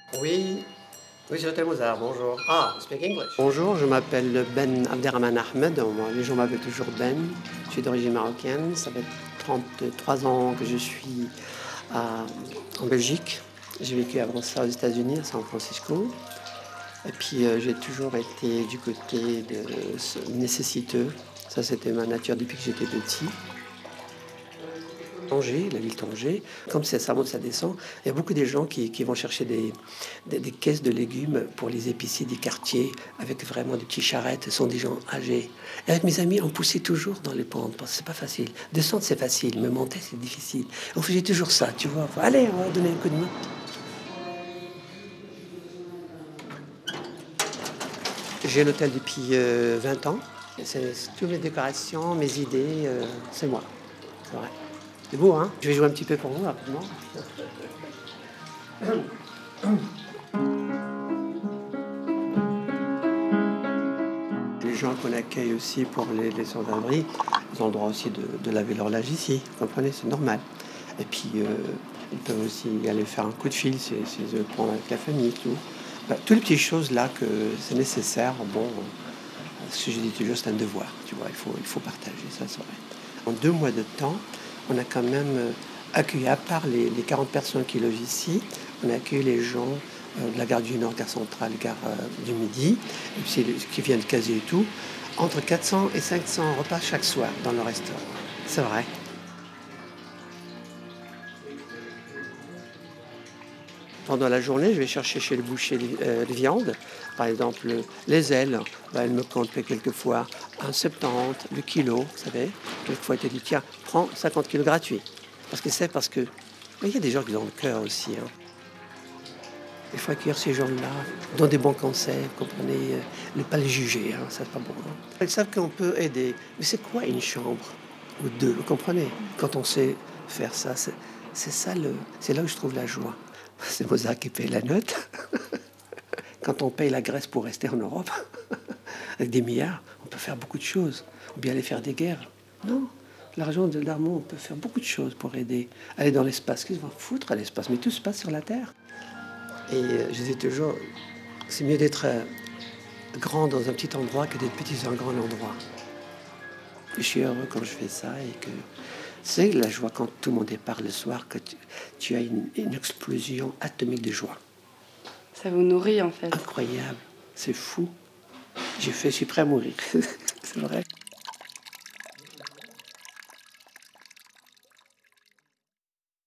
Oui, oui, c'est l'hôtel Mozart, bonjour. Ah, speak English. Bonjour, je m'appelle Ben Abderrahman Ahmed. Les gens m'appellent toujours Ben. Je suis d'origine marocaine. Ça fait 33 ans que je suis en Belgique. J'ai vécu avant ça aux États-Unis, à San Francisco. Et puis j'ai toujours été du côté de nécessiteux. Ça, c'était ma nature depuis que j'étais petit. Tanger, la ville Tanger, comme ça monte, ça descend, il y a beaucoup de gens qui vont chercher des caisses de légumes pour les épiciers des quartiers, avec vraiment des petites charrettes. Ce sont des gens âgés. Et avec mes amis, on poussait toujours dans les pentes, parce que c'est pas facile. Descendre, c'est facile, mais monter, c'est difficile. On faisait toujours ça, tu vois. Allez, on va donner un coup de main. J'ai un hôtel depuis 20 ans. C'est toutes mes décorations, mes idées, c'est moi. C'est vrai. C'est beau, hein? Je vais jouer un petit peu pour vous, rapidement. Les gens qu'on accueille aussi pour les sans-abri, ils ont le droit aussi de laver leur linge ici. Vous comprenez? C'est normal. Et puis, ils peuvent aussi aller faire un coup de fil s'ils veulent prendre avec la famille, tout. Toutes les petites choses là que c'est nécessaire. Bon, ce que je dis toujours, c'est un devoir. Tu vois, il faut partager ça, c'est vrai. En 2 mois de temps, on a quand même accueilli, à part les 40 personnes qui logent ici, on a accueilli les gens de la gare du Nord, gare centrale, gare du Midi, et puis qui viennent caser et tout, entre 400 et 500 repas chaque soir dans le restaurant. C'est vrai. Pendant la journée, je vais chercher chez le boucher de viande. Par exemple, les ailes, elle me compte quelquefois 1,70 le kilo, vous savez. Quelquefois, elle te dit, tiens, prends 50 kilos gratuits. Parce que il y a des gens qui ont le cœur aussi. Hein. Il faut accueillir ces gens-là, donner des bons conseils, vous comprenez, ne pas les juger, hein, ça c'est pas bon. Hein. Ils savent qu'on peut aider. Mais c'est quoi une chambre ou deux, vous comprenez? Quand on sait faire ça, c'est là où je trouve la joie. C'est Mozart qui paye la note. Quand on paye la Grèce pour rester en Europe, avec des milliards, on peut faire beaucoup de choses. Ou bien aller faire des guerres. Non, l'argent de l'armement, on peut faire beaucoup de choses pour aider. Aller dans l'espace, qu'est-ce qu'on va foutre à l'espace? Mais tout se passe sur la Terre. Et je dis toujours, c'est mieux d'être grand dans un petit endroit que d'être petit dans un grand endroit. Je suis heureux quand je fais ça et que c'est la joie quand tout le monde est part le soir, que tu as une explosion atomique de joie. Ça vous nourrit en fait. Incroyable, c'est fou. Je suis prêt à mourir, c'est vrai.